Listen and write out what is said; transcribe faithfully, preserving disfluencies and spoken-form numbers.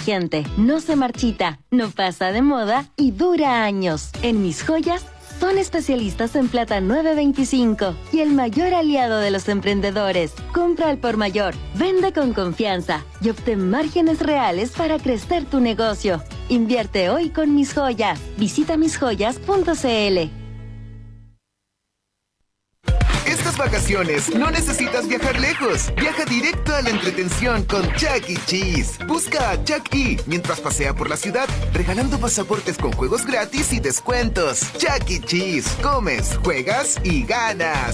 inteligente, no se marchita, no pasa de moda y dura años. En Mis Joyas son especialistas en plata nueve veinticinco y el mayor aliado de los emprendedores. Compra al por mayor, vende con confianza y obtén márgenes reales para crecer tu negocio. Invierte hoy con Mis Joyas. Visita mis joyas punto c l. Estas vacaciones no necesitas viajar lejos. Viaja directo a la entretención con Chuck E. Cheese. Busca a Chuck E. mientras pasea por la ciudad, regalando pasaportes con juegos gratis y descuentos. Chuck E. Cheese. Comes, juegas y ganas.